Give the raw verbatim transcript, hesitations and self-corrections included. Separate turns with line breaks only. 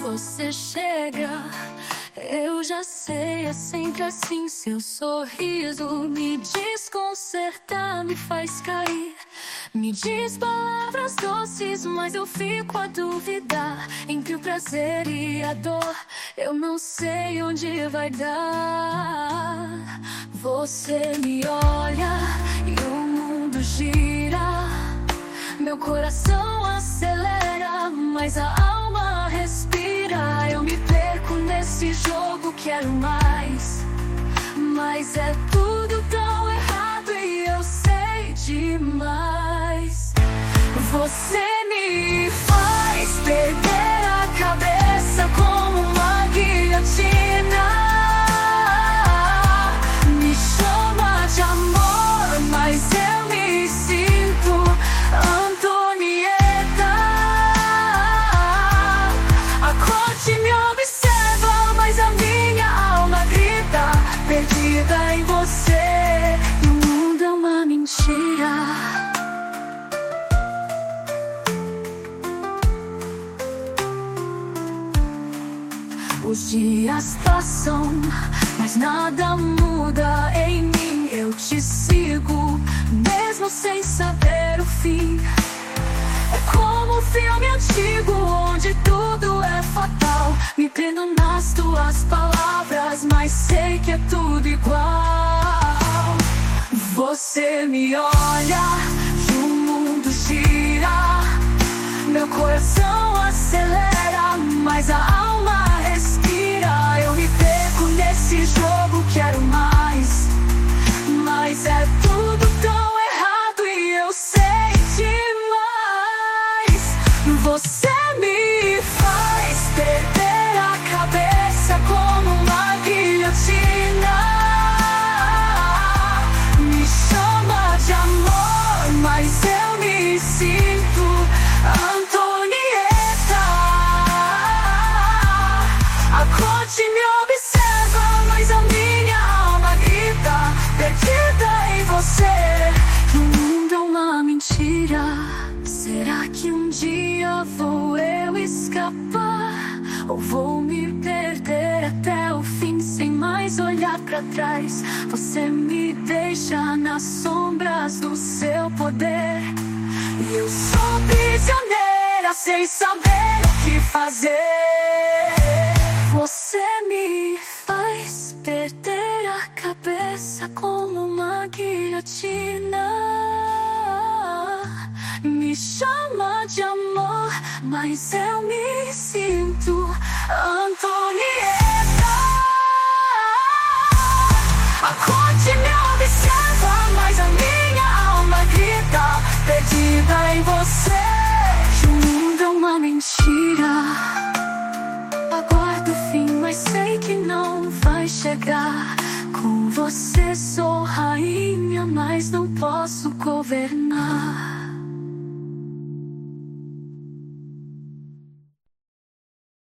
você chega, eu já sei, é sempre assim. Seu sorriso me desconcerta, me faz cair. Me diz palavras doces, mas eu fico a duvidar. Entre o prazer e a dor, eu não sei onde vai dar. Você me olha e o mundo gira. Meu coração acelera, mas a alma respira. Eu me perco nesse jogo, quero mais. Mas é tudo tão errado e eu sei demais. Você me faz perder a cabeça como uma guilhotina. Me chama de amor, mas eu me sinto Antonieta. A corte me observa, mas a minha alma grita, perdida em você. No mundo é uma mentira. Os dias passam, mas nada muda em mim. Eu te sigo, mesmo sem saber o fim. É como um filme antigo, onde tudo é fatal. Me prendo nas tuas palavras, mas sei que é tudo igual. Você me olha e o mundo gira. Meu coração acelera, mas a alma respira. Eu me perco nesse jogo, quero mais. Mas é tudo tão errado e eu sei demais. Você me faz perder a cabeça como uma guilhotina. Me chama de amor, mas eu me sinto Antonieta. A corte me observa, mas a minha alma grita, perdida em você. No mundo é uma mentira. Será que um dia vou eu escapar? Ou vou me perder até o fim sem mais olhar pra trás? Você me deixa nas sombras do seu poder. E eu sou prisioneira sem saber o que fazer. Você me faz perder a cabeça como uma guilhotina. Me chama de amor, mas eu me sinto Antonieta. A corte me observa, mas a minha alma grita, perdida em você. O mundo é uma mentira. Aguardo o fim, mas sei que não vai chegar. Com você sou rainha, mas não posso governar.